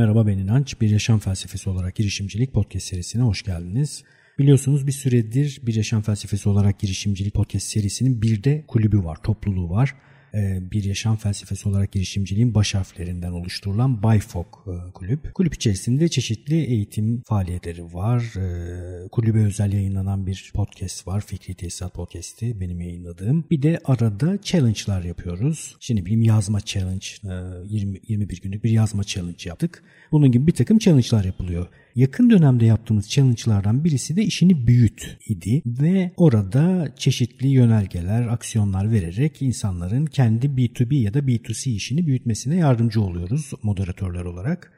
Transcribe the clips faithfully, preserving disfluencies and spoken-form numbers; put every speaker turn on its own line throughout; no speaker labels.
Merhaba, ben İnanç. Bir Yaşam Felsefesi olarak girişimcilik podcast serisine hoş geldiniz. Biliyorsunuz bir süredir Bir Yaşam Felsefesi olarak girişimcilik podcast serisinin bir de kulübü var, topluluğu var. Bir Yaşam Felsefesi olarak girişimciliğin baş harflerinden oluşturulan B Y F O K kulüp. Kulüp içerisinde çeşitli eğitim faaliyetleri var. Kulübe özel yayınlanan bir podcast var. Fikri Tesisat Podcast'i benim yayınladığım. Bir de arada challenge'lar yapıyoruz. Şimdi bileyim yazma challenge, yirmi, yirmi bir günlük bir yazma challenge yaptık. Bunun gibi bir takım challenge'lar yapılıyor. Yakın dönemde yaptığımız challenge'lardan birisi de işini büyüt idi ve orada çeşitli yönergeler, aksiyonlar vererek insanların kendi B iki B ya da B iki C işini büyütmesine yardımcı oluyoruz moderatörler olarak.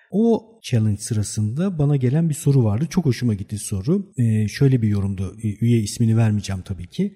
O challenge sırasında bana gelen bir soru vardı. Çok hoşuma gitti soru. Ee, şöyle bir yorumdu. Üye ismini vermeyeceğim tabii ki.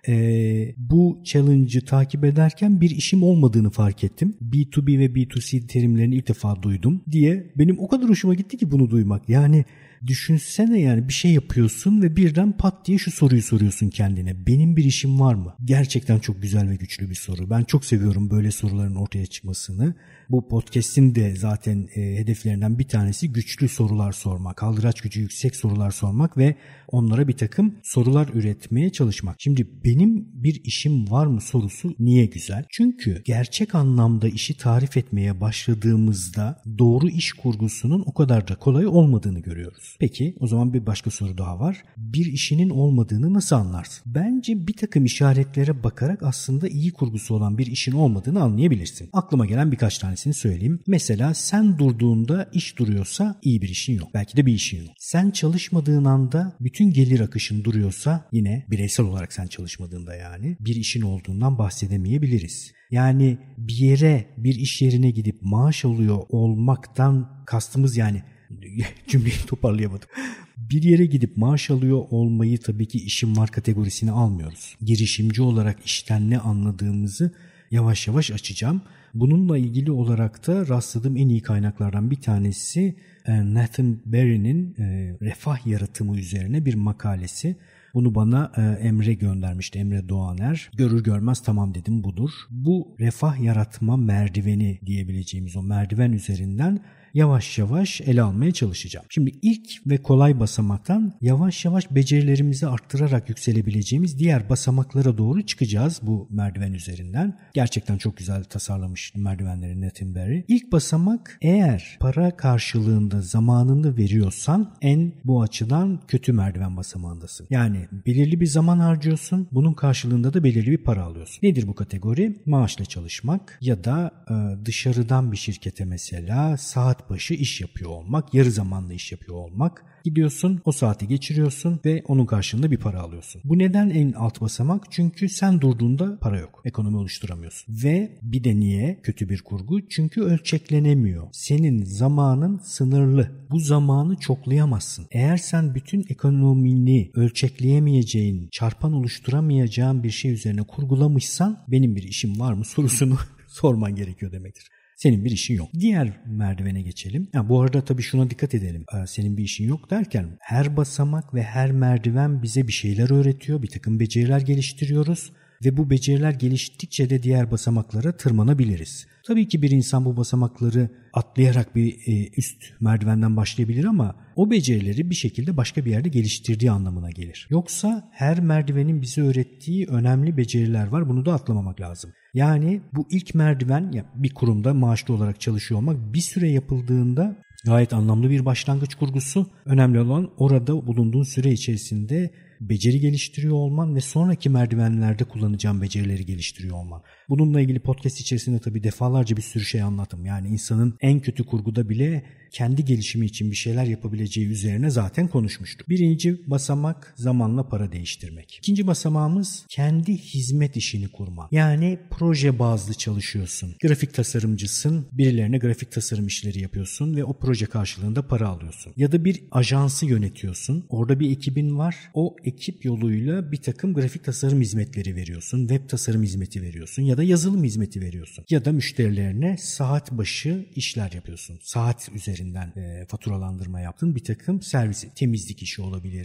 Ee, bu challenge'ı takip ederken bir işim olmadığını fark ettim. B iki B ve B iki C terimlerini ilk defa duydum diye. Benim o kadar hoşuma gitti ki bunu duymak. Yani düşünsene, yani bir şey yapıyorsun ve birden pat diye şu soruyu soruyorsun kendine. Benim bir işim var mı? Gerçekten çok güzel ve güçlü bir soru. Ben çok seviyorum böyle soruların ortaya çıkmasını. Bu podcast'in de zaten e, hedeflerinden bir tanesi güçlü sorular sormak, kaldıraç gücü yüksek sorular sormak ve onlara bir takım sorular üretmeye çalışmak. Şimdi benim bir işim var mı sorusu niye güzel? Çünkü gerçek anlamda işi tarif etmeye başladığımızda doğru iş kurgusunun o kadar da kolay olmadığını görüyoruz. Peki o zaman bir başka soru daha var. Bir işinin olmadığını nasıl anlarsın? Bence bir takım işaretlere bakarak aslında iyi kurgusu olan bir işin olmadığını anlayabilirsin. Aklıma gelen birkaç tanesini söyleyeyim. Mesela sen durduğunda iş duruyorsa iyi bir işin yok. Belki de bir işin yok. Sen çalışmadığın anda bütün gelir akışın duruyorsa, yine bireysel olarak sen çalışmadığında yani bir işin olduğundan bahsedemeyebiliriz. Yani bir yere, bir iş yerine gidip maaş alıyor olmaktan kastımız, yani cümleyi toparlayamadım. Bir yere gidip maaş alıyor olmayı tabii ki işim var kategorisine almıyoruz. Girişimci olarak işten ne anladığımızı yavaş yavaş açacağım. Bununla ilgili olarak da rastladığım en iyi kaynaklardan bir tanesi Nathan Barry'nin refah yaratımı üzerine bir makalesi. Bunu bana Emre göndermişti, Emre Doğaner. Görür görmez tamam dedim, budur. Bu refah yaratma merdiveni diyebileceğimiz o merdiven üzerinden yavaş yavaş ele almaya çalışacağım. Şimdi ilk ve kolay basamaktan yavaş yavaş becerilerimizi arttırarak yükselebileceğimiz diğer basamaklara doğru çıkacağız bu merdiven üzerinden. Gerçekten çok güzel tasarlamış merdivenleri Nathan Barry. İlk basamak, eğer para karşılığında zamanını veriyorsan en bu açıdan kötü merdiven basamağındasın. Yani belirli bir zaman harcıyorsun, bunun karşılığında da belirli bir para alıyorsun. Nedir bu kategori? Maaşla çalışmak ya da e, dışarıdan bir şirkete mesela saat başı iş yapıyor olmak, yarı zamanlı iş yapıyor olmak. Gidiyorsun, o saati geçiriyorsun ve onun karşılığında bir para alıyorsun. Bu neden en alt basamak? Çünkü sen durduğunda para yok. Ekonomi oluşturamıyorsun. Ve bir de niye kötü bir kurgu? Çünkü ölçeklenemiyor. Senin zamanın sınırlı. Bu zamanı çoklayamazsın. Eğer sen bütün ekonomini ölçekleyemeyeceğin, çarpan oluşturamayacağın bir şey üzerine kurgulamışsan, benim bir işim var mı sorusunu sorman gerekiyor demektir. Senin bir işin yok. Diğer merdivene geçelim. Ya bu arada tabii şuna dikkat edelim. Senin bir işin yok derken her basamak ve her merdiven bize bir şeyler öğretiyor. Bir takım beceriler geliştiriyoruz. Ve bu beceriler geliştikçe de diğer basamaklara tırmanabiliriz. Tabii ki bir insan bu basamakları atlayarak bir üst merdivenden başlayabilir ama o becerileri bir şekilde başka bir yerde geliştirdiği anlamına gelir. Yoksa her merdivenin bize öğrettiği önemli beceriler var. Bunu da atlamamak lazım. Yani bu ilk merdiven, ya bir kurumda maaşlı olarak çalışıyor olmak bir süre yapıldığında gayet anlamlı bir başlangıç kurgusu. Önemli olan orada bulunduğun süre içerisinde beceri geliştiriyor olman ve sonraki merdivenlerde kullanacağın becerileri geliştiriyor olman. Bununla ilgili podcast içerisinde tabii defalarca bir sürü şey anlattım. Yani insanın en kötü kurguda bile kendi gelişimi için bir şeyler yapabileceği üzerine zaten konuşmuştuk. Birinci basamak zamanla para değiştirmek. İkinci basamağımız kendi hizmet işini kurma. Yani proje bazlı çalışıyorsun. Grafik tasarımcısın, birilerine grafik tasarım işleri yapıyorsun ve o proje karşılığında para alıyorsun. Ya da bir ajansı yönetiyorsun. Orada bir ekibin var. O ekip yoluyla bir takım grafik tasarım hizmetleri veriyorsun. Web tasarım hizmeti veriyorsun ya da yazılım hizmeti veriyorsun. Ya da müşterilerine saat başı işler yapıyorsun. Saat üzerinden e, faturalandırma yaptığın bir takım servisi, temizlik işi olabilir.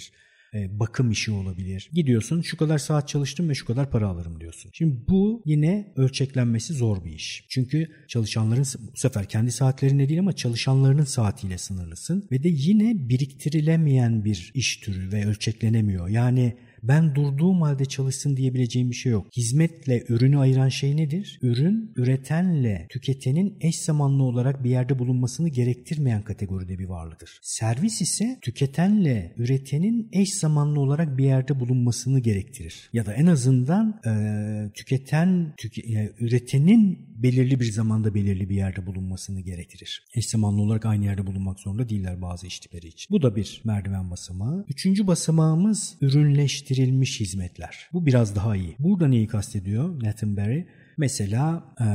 bakım işi olabilir. Gidiyorsun şu kadar saat çalıştım ve şu kadar para alırım diyorsun. Şimdi bu yine ölçeklenmesi zor bir iş. Çünkü çalışanların bu sefer kendi saatlerinde değil ama çalışanlarının saatiyle sınırlısın ve de yine biriktirilemeyen bir iş türü ve ölçeklenemiyor. Yani ben durduğum halde çalışsın diyebileceğim bir şey yok. Hizmetle ürünü ayıran şey nedir? Ürün, üretenle tüketenin eş zamanlı olarak bir yerde bulunmasını gerektirmeyen kategoride bir varlıktır. Servis ise tüketenle üretenin eş zamanlı olarak bir yerde bulunmasını gerektirir. Ya da en azından e, tüketen, tüke, e, üretenin belirli bir zamanda belirli bir yerde bulunmasını gerektirir. Eş zamanlı olarak aynı yerde bulunmak zorunda değiller bazı iş tipleri için. Bu da bir merdiven basamağı. Üçüncü basamağımız ürünleştirilmiş hizmetler. Bu biraz daha iyi. Burada neyi kastediyor Nathan Barry? Mesela e,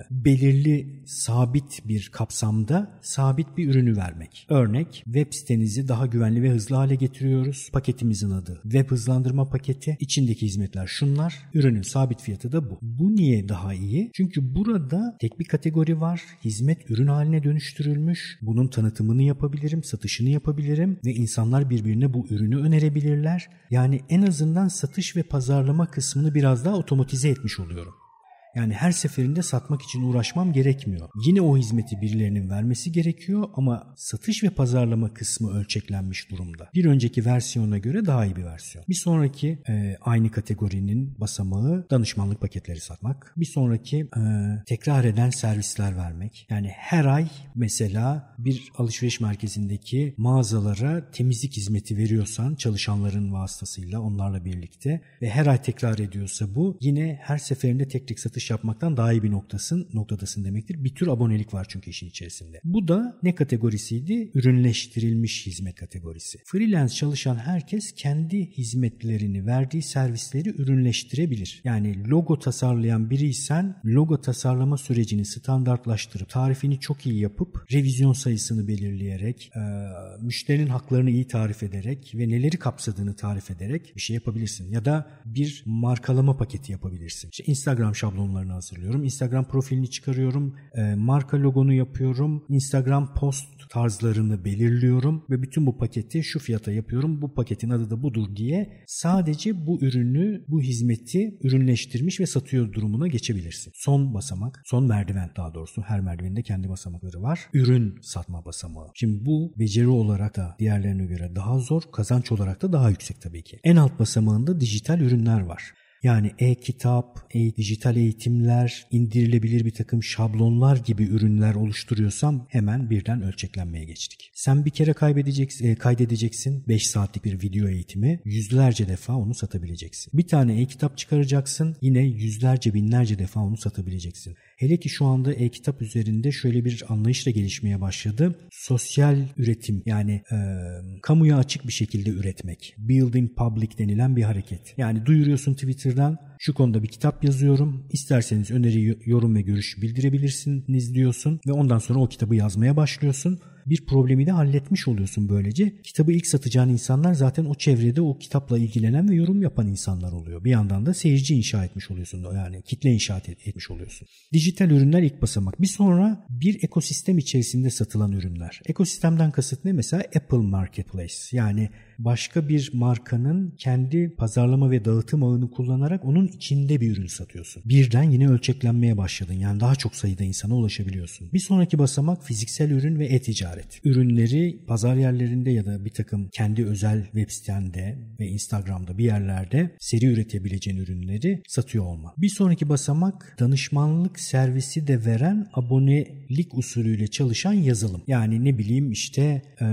belirli sabit bir kapsamda sabit bir ürünü vermek. Örnek, web sitenizi daha güvenli ve hızlı hale getiriyoruz. Paketimizin adı web hızlandırma paketi. İçindeki hizmetler şunlar. Ürünün sabit fiyatı da bu. Bu niye daha iyi? Çünkü burada tek bir kategori var. Hizmet ürün haline dönüştürülmüş. Bunun tanıtımını yapabilirim, satışını yapabilirim ve insanlar birbirine bu ürünü önerebilirler. Yani en azından satış ve pazarlama kısmını biraz daha otomatize etmiş oluyorum. Yani her seferinde satmak için uğraşmam gerekmiyor. Yine o hizmeti birilerinin vermesi gerekiyor ama satış ve pazarlama kısmı ölçeklenmiş durumda. Bir önceki versiyona göre daha iyi bir versiyon. Bir sonraki e, aynı kategorinin basamağı danışmanlık paketleri satmak. Bir sonraki e, tekrar eden servisler vermek. Yani her ay mesela bir alışveriş merkezindeki mağazalara temizlik hizmeti veriyorsan çalışanların vasıtasıyla onlarla birlikte ve her ay tekrar ediyorsa bu yine her seferinde tek tek satış yapmaktan daha iyi bir noktasın, noktadasın demektir. Bir tür abonelik var çünkü işin içerisinde. Bu da ne kategorisiydi? Ürünleştirilmiş hizmet kategorisi. Freelance çalışan herkes kendi hizmetlerini, verdiği servisleri ürünleştirebilir. Yani logo tasarlayan biriysen logo tasarlama sürecini standartlaştırıp tarifini çok iyi yapıp revizyon sayısını belirleyerek, e, müşterinin haklarını iyi tarif ederek ve neleri kapsadığını tarif ederek bir şey yapabilirsin. Ya da bir markalama paketi yapabilirsin. İşte Instagram şablonu hazırlıyorum. Instagram profilini çıkarıyorum. E, marka logonu yapıyorum. Instagram post tarzlarını belirliyorum ve bütün bu paketi şu fiyata yapıyorum. Bu paketin adı da budur diye sadece bu ürünü, bu hizmeti ürünleştirmiş ve satıyor durumuna geçebilirsin. Son basamak, son merdiven daha doğrusu. Her merdivenin de kendi basamakları var. Ürün satma basamağı. Şimdi bu beceri olarak da diğerlerine göre daha zor, kazanç olarak da daha yüksek tabii ki. En alt basamağında dijital ürünler var. Yani e-kitap, e-dijital eğitimler, indirilebilir bir takım şablonlar gibi ürünler oluşturuyorsam hemen birden ölçeklenmeye geçtik. Sen bir kere kaybedeceksin, kaydedeceksin beş saatlik bir video eğitimi, yüzlerce defa onu satabileceksin. Bir tane e-kitap çıkaracaksın, yine yüzlerce binlerce defa onu satabileceksin. Hele ki şu anda e-kitap üzerinde şöyle bir anlayış da gelişmeye başladı. Sosyal üretim, yani e, kamuya açık bir şekilde üretmek. Building public denilen bir hareket. Yani duyuruyorsun Twitter'dan, şu konuda bir kitap yazıyorum, İsterseniz öneri, yorum ve görüş bildirebilirsiniz diyorsun ve ondan sonra o kitabı yazmaya başlıyorsun. Bir problemi de halletmiş oluyorsun böylece. Kitabı ilk satacağın insanlar zaten o çevrede o kitapla ilgilenen ve yorum yapan insanlar oluyor. Bir yandan da seyirci inşa etmiş oluyorsun. Yani kitle inşa etmiş oluyorsun. Dijital ürünler ilk basamak. Bir sonra bir ekosistem içerisinde satılan ürünler. Ekosistemden kasıt ne? Mesela Apple Marketplace. Yani başka bir markanın kendi pazarlama ve dağıtım ağını kullanarak onun içinde bir ürün satıyorsun. Birden yine ölçeklenmeye başladın. Yani daha çok sayıda insana ulaşabiliyorsun. Bir sonraki basamak fiziksel ürün ve e-ticaret. Ürünleri pazar yerlerinde ya da bir takım kendi özel web sitende ve Instagram'da bir yerlerde seri üretebileceğin ürünleri satıyor olma. Bir sonraki basamak danışmanlık servisi de veren abonelik usulüyle çalışan yazılım. Yani ne bileyim işte ee,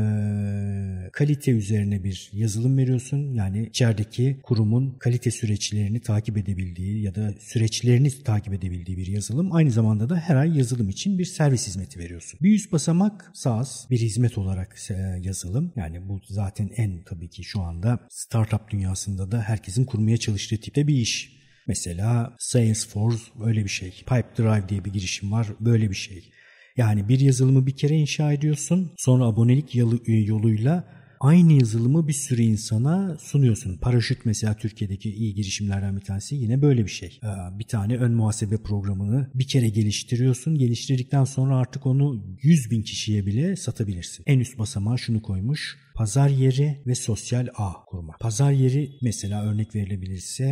kalite üzerine bir yazılım veriyorsun. Yani içerideki kurumun kalite süreçlerini takip edebildiği ya da süreçlerini takip edebildiği bir yazılım. Aynı zamanda da her ay yazılım için bir servis hizmeti veriyorsun. Bir üst basamak SaaS, bir hizmet olarak yazılım. Yani bu zaten en tabii ki şu anda startup dünyasında da herkesin kurmaya çalıştığı tipte bir iş. Mesela Salesforce öyle bir şey. Pipedrive diye bir girişim var. Böyle bir şey. Yani bir yazılımı bir kere inşa ediyorsun. Sonra abonelik yoluyla aynı yazılımı bir sürü insana sunuyorsun. Paraşüt mesela Türkiye'deki iyi girişimlerden bir tanesi yine böyle bir şey. Bir tane ön muhasebe programını bir kere geliştiriyorsun. Geliştirdikten sonra artık onu yüz bin kişiye bile satabilirsin. En üst basamağa şunu koymuş. Pazar yeri ve sosyal ağ kurmak. Pazar yeri mesela örnek verilebilirse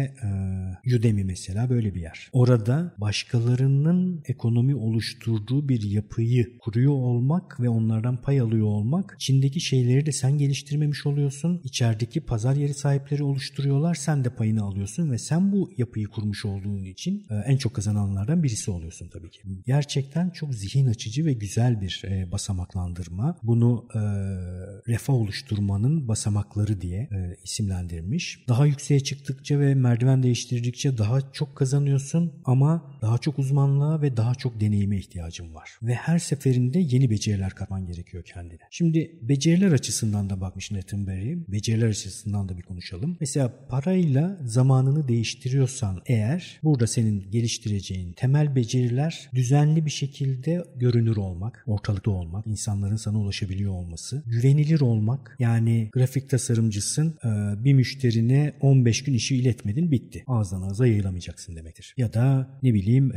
e, Udemy mesela böyle bir yer. Orada başkalarının ekonomi oluşturduğu bir yapıyı kuruyor olmak ve onlardan pay alıyor olmak, içindeki şeyleri de sen geliştirmemiş oluyorsun. İçerideki pazar yeri sahipleri oluşturuyorlar. Sen de payını alıyorsun ve sen bu yapıyı kurmuş olduğun için e, en çok kazananlardan birisi oluyorsun tabii ki. Gerçekten çok zihin açıcı ve güzel bir e, basamaklandırma. Bunu e, refah oluşturmanın basamakları diye e, isimlendirmiş. Daha yükseğe çıktıkça ve merdiven değiştirdikçe daha çok kazanıyorsun ama daha çok uzmanlığa ve daha çok deneyime ihtiyacın var. Ve her seferinde yeni beceriler katman gerekiyor kendine. Şimdi beceriler açısından da bakmış Nathan Barry. Beceriler açısından da bir konuşalım. Mesela parayla zamanını değiştiriyorsan eğer, burada senin geliştireceğin temel beceriler düzenli bir şekilde görünür olmak, ortalıkta olmak, insanların sana ulaşabiliyor olması, güvenilir olmak. Yani grafik tasarımcısın, bir müşterine on beş gün işi iletmedin, bitti. Ağızdan ağza yayılamayacaksın demektir. Ya da ne bileyim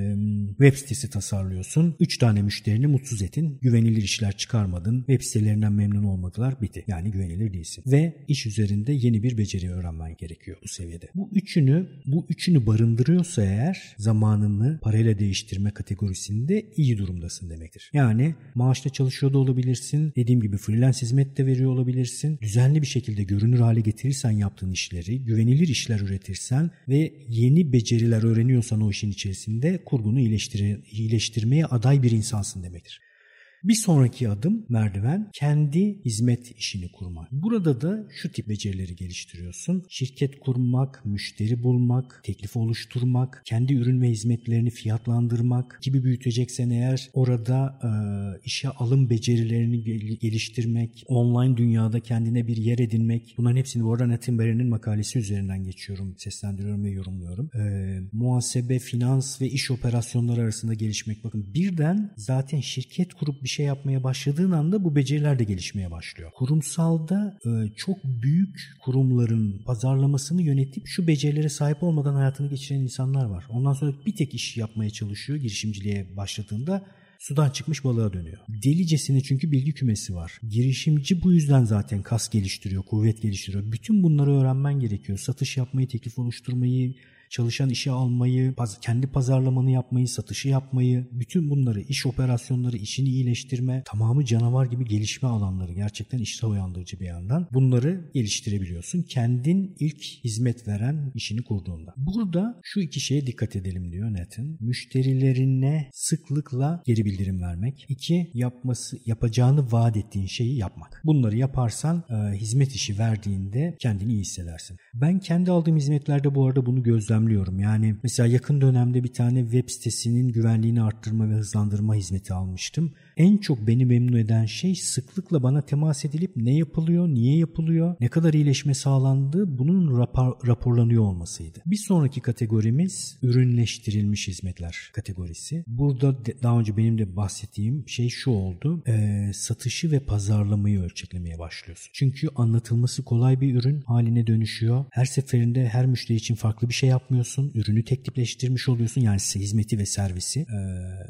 web sitesi tasarlıyorsun, üç tane müşterini mutsuz ettin, güvenilir işler çıkarmadın, web sitelerinden memnun olmadılar, bitti. Yani güvenilir değilsin. Ve iş üzerinde yeni bir beceri öğrenmen gerekiyor bu seviyede. Bu üçünü, bu üçünü barındırıyorsa eğer zamanını parayla değiştirme kategorisinde iyi durumdasın demektir. Yani maaşla çalışıyor da olabilirsin, dediğim gibi freelance hizmet de veriyor olabilirsin. Düzenli bir şekilde görünür hale getirirsen yaptığın işleri, güvenilir işler üretirsen ve yeni beceriler öğreniyorsan o işin içerisinde kurgunu iyileştir- iyileştirmeye aday bir insansın demektir. Bir sonraki adım merdiven, kendi hizmet işini kurmak. Burada da şu tip becerileri geliştiriyorsun. Şirket kurmak, müşteri bulmak, teklif oluşturmak, kendi ürün ve hizmetlerini fiyatlandırmak gibi büyüteceksen eğer orada e, işe alım becerilerini gel- geliştirmek, online dünyada kendine bir yer edinmek. Bunların hepsini bu arada Nathan Barry'nin makalesi üzerinden geçiyorum, seslendiriyorum ve yorumluyorum. E, muhasebe, finans ve iş operasyonları arasında gelişmek. Bakın birden zaten şirket kurup bir şey yapmaya başladığın anda bu beceriler de gelişmeye başlıyor. Kurumsalda e, çok büyük kurumların pazarlamasını yönetip şu becerilere sahip olmadan hayatını geçiren insanlar var. Ondan sonra bir tek iş yapmaya çalışıyor girişimciliğe başladığında. Sudan çıkmış balığa dönüyor. Delicesine çünkü bilgi kümesi var. Girişimci bu yüzden zaten kas geliştiriyor, kuvvet geliştiriyor. Bütün bunları öğrenmen gerekiyor. Satış yapmayı, teklif oluşturmayı, çalışan işe almayı, kendi pazarlamanı yapmayı, satışı yapmayı, bütün bunları, iş operasyonları, işini iyileştirme, tamamı canavar gibi gelişme alanları, gerçekten iştah uyandırıcı bir yandan. Bunları geliştirebiliyorsun. Kendin ilk hizmet veren işini kurduğunda. Burada şu iki şeye dikkat edelim diyor Nathan. Müşterilerine sıklıkla geri bildirim vermek. İki, yapması, yapacağını vaat ettiğin şeyi yapmak. Bunları yaparsan e, hizmet işi verdiğinde kendini iyi hissedersin. Ben kendi aldığım hizmetlerde bu arada bunu gözlemliyorum. Yani mesela yakın dönemde bir tane web sitesinin güvenliğini arttırma ve hızlandırma hizmeti almıştım. En çok beni memnun eden şey sıklıkla bana temas edilip ne yapılıyor, niye yapılıyor, ne kadar iyileşme sağlandı, bunun rapor, raporlanıyor olmasıydı. Bir sonraki kategorimiz ürünleştirilmiş hizmetler kategorisi. Burada de, daha önce benim de bahsettiğim şey şu oldu. E, satışı ve pazarlamayı ölçeklemeye başlıyorsun. Çünkü anlatılması kolay bir ürün haline dönüşüyor. Her seferinde her müşteri için farklı bir şey yapmıyorsun. Ürünü tek tipleştirmiş oluyorsun. Yani hizmeti ve servisi. E,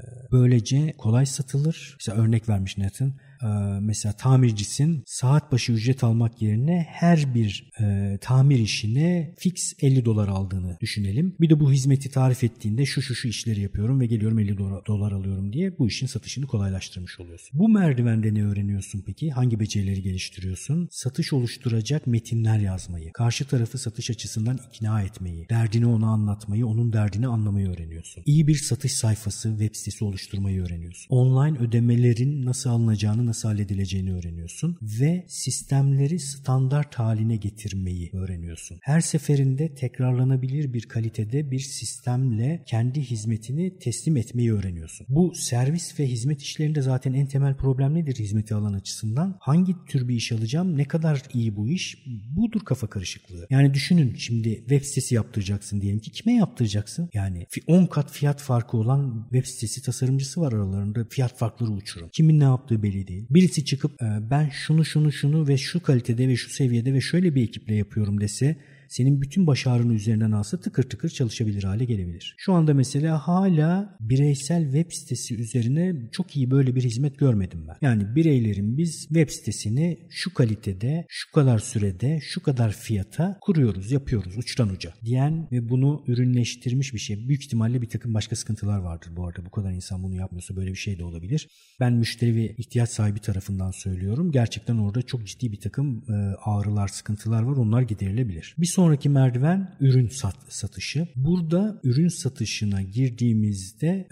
böylece kolay satılır. Mesela örnek vermiş Nathan. Ee, mesela tamircisin, saat başı ücret almak yerine her bir e, tamir işine fix elli dolar aldığını düşünelim. Bir de bu hizmeti tarif ettiğinde şu şu şu işleri yapıyorum ve geliyorum elli dolar alıyorum diye bu işin satışını kolaylaştırmış oluyorsun. Bu merdivende ne öğreniyorsun peki? Hangi becerileri geliştiriyorsun? Satış oluşturacak metinler yazmayı, karşı tarafı satış açısından ikna etmeyi, derdini ona anlatmayı, onun derdini anlamayı öğreniyorsun. İyi bir satış sayfası, web sitesi oluşturmayı öğreniyorsun. Online ödemelerin nasıl alınacağını, nasıl halledileceğini öğreniyorsun ve sistemleri standart haline getirmeyi öğreniyorsun. Her seferinde tekrarlanabilir bir kalitede bir sistemle kendi hizmetini teslim etmeyi öğreniyorsun. Bu servis ve hizmet işlerinde zaten en temel problem nedir hizmeti alan açısından? Hangi tür bir iş alacağım? Ne kadar iyi bu iş? Budur kafa karışıklığı. Yani düşünün, şimdi web sitesi yaptıracaksın diyelim ki, kime yaptıracaksın? Yani on kat fiyat farkı olan web sitesi tasarımcısı var aralarında, fiyat farkları uçurum. Kimin ne yaptığı belli değil. Birisi çıkıp ben şunu şunu şunu ve şu kalitede ve şu seviyede ve şöyle bir ekiple yapıyorum dese senin bütün başarını üzerinden alsa tıkır tıkır çalışabilir hale gelebilir. Şu anda mesela hala bireysel web sitesi üzerine çok iyi böyle bir hizmet görmedim ben. Yani bireylerin biz web sitesini şu kalitede, şu kadar sürede, şu kadar fiyata kuruyoruz, yapıyoruz uçtan uca diyen ve bunu ürünleştirmiş bir şey. Büyük ihtimalle bir takım başka sıkıntılar vardır bu arada. Bu kadar insan bunu yapmıyorsa böyle bir şey de olabilir. Ben müşteri ve ihtiyaç sahibi tarafından söylüyorum. Gerçekten orada çok ciddi bir takım ağrılar, sıkıntılar var. Onlar giderilebilir. Bir sonraki merdiven ürün sat, satışı. Burada ürün satışına girdiğimizde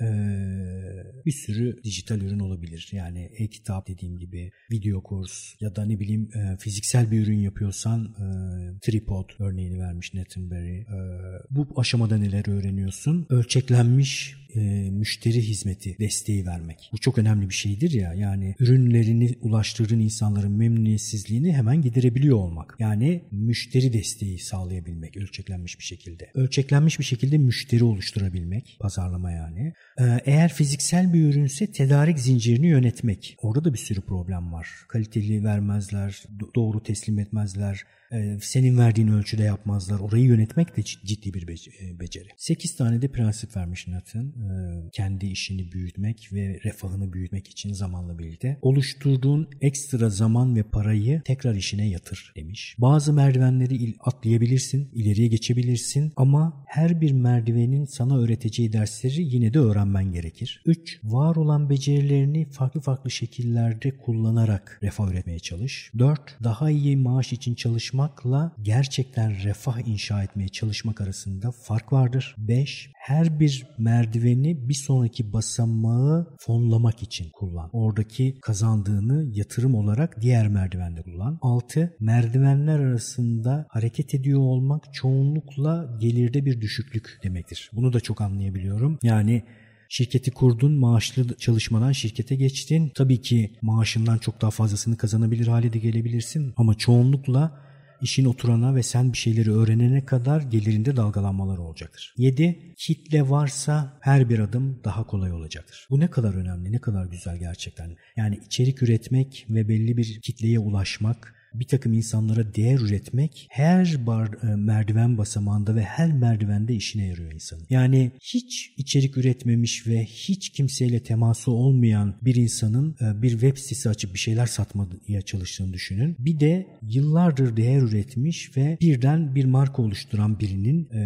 ee, bir sürü dijital ürün olabilir. Yani e-kitap dediğim gibi, video kurs ya da ne bileyim e, fiziksel bir ürün yapıyorsan e, tripod örneğini vermiş Nathan Barry. E, bu aşamada neler öğreniyorsun? Ölçeklenmiş e, müşteri hizmeti desteği vermek. Bu çok önemli bir şeydir ya. Yani ürünlerini ulaştırdığın insanların memnuniyetsizliğini hemen giderebiliyor olmak. Yani müşteri desteği sağlayabilmek ölçeklenmiş bir şekilde. Ölçeklenmiş bir şekilde müşteri oluşturabilmek. Pazarlama yani. E, eğer fiziksel bir ürünse tedarik zincirini yönetmek. Orada da bir sürü problem var. Kaliteli vermezler, doğru teslim etmezler. Senin verdiğin ölçüde yapmazlar. Orayı yönetmek de ciddi bir beceri. sekiz tane de prensip vermiş Nathan. Kendi işini büyütmek ve refahını büyütmek için zamanla birlikte. Oluşturduğun ekstra zaman ve parayı tekrar işine yatır demiş. Bazı merdivenleri atlayabilirsin, ileriye geçebilirsin ama her bir merdivenin sana öğreteceği dersleri yine de öğrenmen gerekir. üç. Var olan becerilerini farklı farklı şekillerde kullanarak refah üretmeye çalış. dört. Daha iyi maaş için çalışmak gerçekten refah inşa etmeye çalışmak arasında fark vardır. beş. Her bir merdiveni bir sonraki basamağı fonlamak için kullan. Oradaki kazandığını yatırım olarak diğer merdivende kullan. altı. Merdivenler arasında hareket ediyor olmak çoğunlukla gelirde bir düşüklük demektir. Bunu da çok anlayabiliyorum. Yani şirketi kurdun, maaşlı çalışmadan şirkete geçtin. Tabii ki maaşından çok daha fazlasını kazanabilir hale de gelebilirsin ama çoğunlukla İşin oturana ve sen bir şeyleri öğrenene kadar gelirinde dalgalanmalar olacaktır. yedi. Kitle varsa her bir adım daha kolay olacaktır. Bu ne kadar önemli, ne kadar güzel gerçekten. Yani içerik üretmek ve belli bir kitleye ulaşmak, bir takım insanlara değer üretmek her bar, e, merdiven basamağında ve her merdivende işine yarıyor insanın. Yani hiç içerik üretmemiş ve hiç kimseyle teması olmayan bir insanın e, bir web sitesi açıp bir şeyler satmaya çalıştığını düşünün. Bir de yıllardır değer üretmiş ve birden bir marka oluşturan birinin e,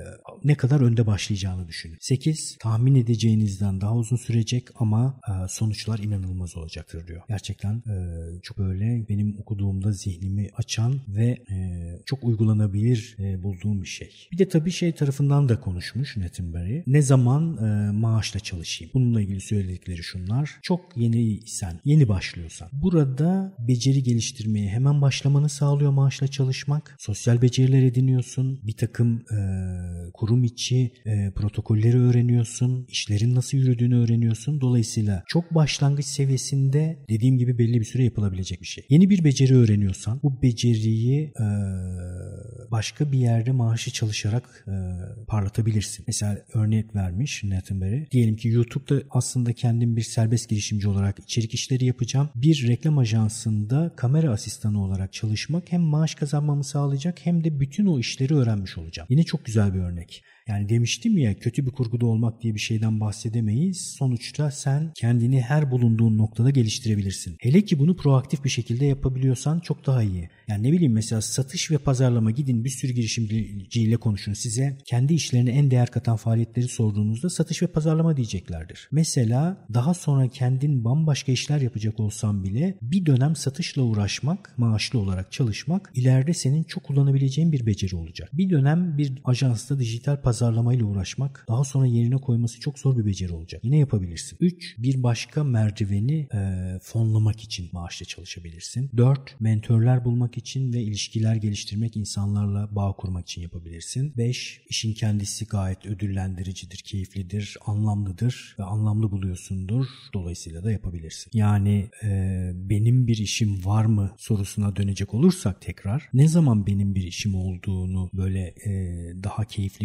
ne kadar önde başlayacağını düşünün. sekiz. Tahmin edeceğinizden daha uzun sürecek ama e, sonuçlar inanılmaz olacaktır diyor. Gerçekten e, çok böyle benim okuduğumda zihnimi açan ve e, çok uygulanabilir e, bulduğum bir şey. Bir de tabii şey tarafından da konuşmuş Nathan Barry. Ne zaman e, maaşla çalışayım? Bununla ilgili söyledikleri şunlar. Çok yeniysen, yeni başlıyorsan. Burada beceri geliştirmeye hemen başlamanı sağlıyor maaşla çalışmak. Sosyal beceriler ediniyorsun. Bir takım e, kurum içi e, protokolleri öğreniyorsun. İşlerin nasıl yürüdüğünü öğreniyorsun. Dolayısıyla çok başlangıç seviyesinde dediğim gibi belli bir süre yapılabilecek bir şey. Yeni bir beceri öğreniyorsun. Bu beceriyi e, başka bir yerde maaşı çalışarak e, parlatabilirsin. Mesela örnek vermiş Nathan Barry. Diyelim ki YouTube'da aslında kendim bir serbest girişimci olarak içerik işleri yapacağım. Bir reklam ajansında kamera asistanı olarak çalışmak hem maaş kazanmamı sağlayacak hem de bütün o işleri öğrenmiş olacağım. Yine çok güzel bir örnek. Yani demiştim ya, kötü bir kurguda olmak diye bir şeyden bahsedemeyiz. Sonuçta sen kendini her bulunduğun noktada geliştirebilirsin. Hele ki bunu proaktif bir şekilde yapabiliyorsan çok daha iyi. Yani ne bileyim mesela satış ve pazarlama, gidin bir sürü girişimciyle konuşun. Size kendi işlerine en değer katan faaliyetleri sorduğunuzda satış ve pazarlama diyeceklerdir. Mesela daha sonra kendin bambaşka işler yapacak olsan bile bir dönem satışla uğraşmak, maaşlı olarak çalışmak ileride senin çok kullanabileceğin bir beceri olacak. Bir dönem bir ajansta dijital pazarlama pazarlamayla uğraşmak daha sonra yerine koyması çok zor bir beceri olacak. Yine yapabilirsin. üç. Bir başka merdiveni e, fonlamak için maaşla çalışabilirsin. dört. Mentörler bulmak için ve ilişkiler geliştirmek, insanlarla bağ kurmak için yapabilirsin. beş. İşin kendisi gayet ödüllendiricidir, keyiflidir, anlamlıdır ve anlamlı buluyorsundur. Dolayısıyla da yapabilirsin. Yani e, benim bir işim var mı sorusuna dönecek olursak tekrar, ne zaman benim bir işim olduğunu böyle e, daha keyifli bir şekilde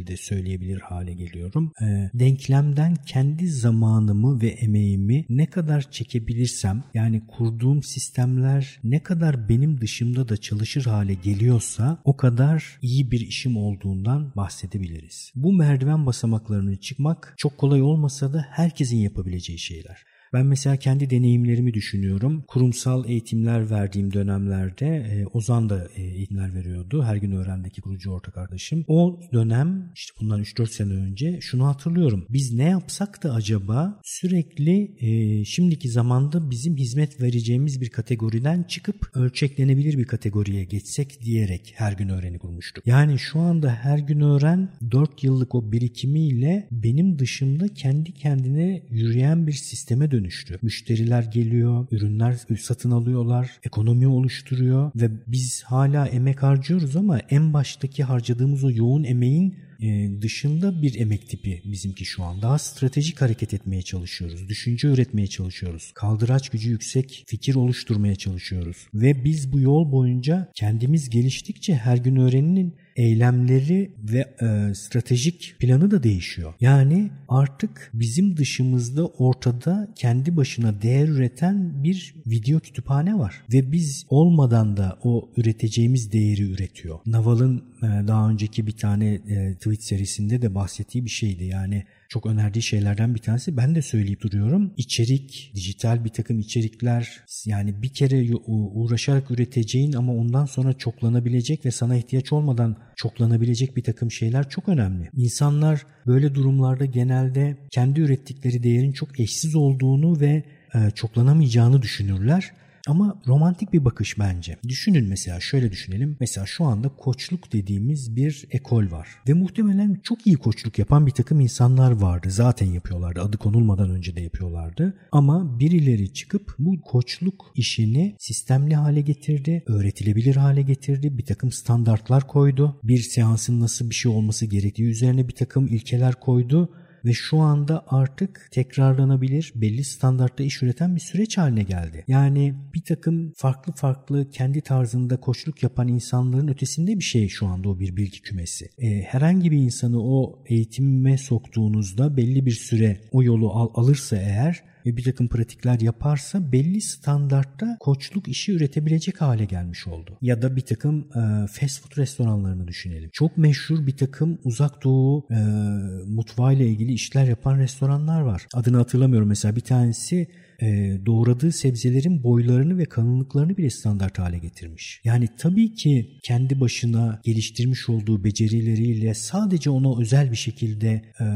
şekilde söyleyebilir hale geliyorum. E, denklemden kendi zamanımı ve emeğimi ne kadar çekebilirsem, yani kurduğum sistemler ne kadar benim dışımda da çalışır hale geliyorsa o kadar iyi bir işim olduğundan bahsedebiliriz. Bu merdiven basamaklarını çıkmak çok kolay olmasa da herkesin yapabileceği şeyler. Ben mesela kendi deneyimlerimi düşünüyorum. Kurumsal eğitimler verdiğim dönemlerde e, Ozan da e, eğitimler veriyordu. Her Gün Öğren'deki kurucu ortak arkadaşım. O dönem işte bundan üç dört sene önce şunu hatırlıyorum. Biz ne yapsak da acaba sürekli e, şimdiki zamanda bizim hizmet vereceğimiz bir kategoriden çıkıp ölçeklenebilir bir kategoriye geçsek diyerek Her Gün Öğren'i kurmuştuk. Yani şu anda Her Gün Öğren dört yıllık o birikimiyle benim dışımda kendi kendine yürüyen bir sisteme dönüştü. Müşteriler geliyor, ürünler satın alıyorlar, ekonomi oluşturuyor ve biz hala emek harcıyoruz ama en baştaki harcadığımız o yoğun emeğin dışında bir emek tipi bizimki şu an. Daha stratejik hareket etmeye çalışıyoruz. Düşünce üretmeye çalışıyoruz. Kaldıraç gücü yüksek fikir oluşturmaya çalışıyoruz. Ve biz bu yol boyunca kendimiz geliştikçe Her Gün Öğren'in eylemleri ve e, stratejik planı da değişiyor. Yani artık bizim dışımızda ortada kendi başına değer üreten bir video kütüphane var. Ve biz olmadan da o üreteceğimiz değeri üretiyor. Naval'ın e, daha önceki bir tane e, tweet serisinde de bahsettiği bir şeydi. Yani çok önerdiği şeylerden bir tanesi. Ben de söyleyip duruyorum. İçerik, dijital bir takım içerikler, yani bir kere uğraşarak üreteceğin ama ondan sonra çoklanabilecek ve sana ihtiyaç olmadan çoklanabilecek bir takım şeyler çok önemli. İnsanlar böyle durumlarda genelde kendi ürettikleri değerin çok eşsiz olduğunu ve çoklanamayacağını düşünürler. Ama romantik bir bakış bence. Düşünün mesela, şöyle düşünelim. Mesela şu anda koçluk dediğimiz bir ekol var. Ve muhtemelen çok iyi koçluk yapan bir takım insanlar vardı. Zaten yapıyorlardı. Adı konulmadan önce de yapıyorlardı. Ama birileri çıkıp bu koçluk işini sistemli hale getirdi. Öğretilebilir hale getirdi. Bir takım standartlar koydu. Bir seansın nasıl bir şey olması gerektiği üzerine bir takım ilkeler koydu. Ve şu anda artık tekrarlanabilir, belli standartta iş üreten bir süreç haline geldi. Yani bir takım farklı farklı kendi tarzında koçluk yapan insanların ötesinde bir şey şu anda o bir bilgi kümesi. Ee, herhangi bir insanı o eğitime soktuğunuzda belli bir süre o yolu al, alırsa eğer ve bir takım pratikler yaparsa belli standartta koçluk işi üretebilecek hale gelmiş oldu. Ya da bir takım e, fast food restoranlarını düşünelim. Çok meşhur bir takım uzak doğu e, mutfağıyla ilgili işler yapan restoranlar var. Adını hatırlamıyorum, mesela bir tanesi E, doğradığı sebzelerin boylarını ve kalınlıklarını bile standart hale getirmiş. Yani tabii ki kendi başına geliştirmiş olduğu becerileriyle sadece ona özel bir şekilde e,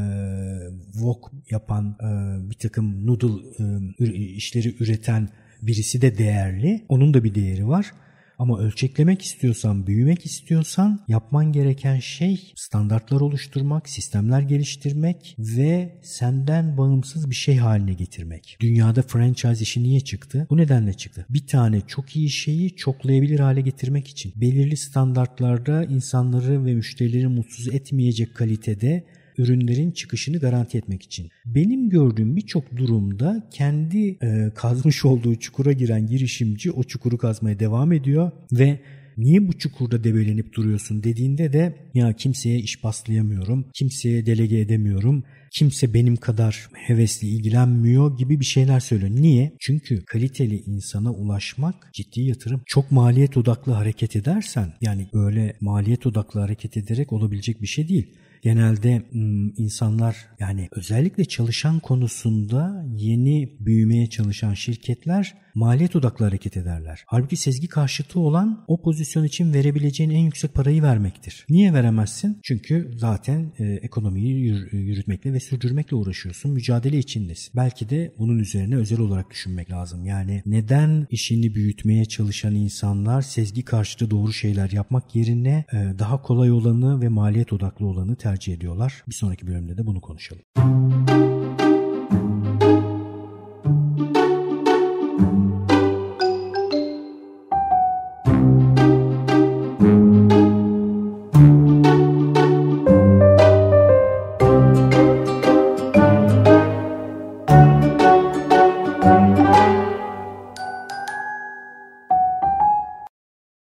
wok yapan e, bir takım noodle e, işleri üreten birisi de değerli. Onun da bir değeri var. Ama ölçeklemek istiyorsan, büyümek istiyorsan yapman gereken şey standartlar oluşturmak, sistemler geliştirmek ve senden bağımsız bir şey haline getirmek. Dünyada franchise işi niye çıktı? Bu nedenle çıktı. Bir tane çok iyi şeyi çoklayabilir hale getirmek için. Belirli standartlarda insanları ve müşterileri mutsuz etmeyecek kalitede ürünlerin çıkışını garanti etmek için. Benim gördüğüm birçok durumda kendi e, kazmış olduğu çukura giren girişimci o çukuru kazmaya devam ediyor ve niye bu çukurda debelenip duruyorsun dediğinde de ya kimseye iş paslayamıyorum, kimseye delege edemiyorum, kimse benim kadar hevesli ilgilenmiyor gibi bir şeyler söylüyor. Niye? Çünkü kaliteli insana ulaşmak ciddi yatırım. Çok maliyet odaklı hareket edersen, yani böyle maliyet odaklı hareket ederek olabilecek bir şey değil. Genelde insanlar, yani özellikle çalışan konusunda yeni büyümeye çalışan şirketler maliyet odaklı hareket ederler. Halbuki sezgi karşıtı olan o pozisyon için verebileceğin en yüksek parayı vermektir. Niye veremezsin? Çünkü zaten e, ekonomiyi yür- yürütmekle ve sürdürmekle uğraşıyorsun. Mücadele içindesin. Belki de bunun üzerine özel olarak düşünmek lazım. Yani neden işini büyütmeye çalışan insanlar sezgi karşıtı doğru şeyler yapmak yerine e, daha kolay olanı ve maliyet odaklı olanı tercih ediyorlar? Bir sonraki bölümde de bunu konuşalım.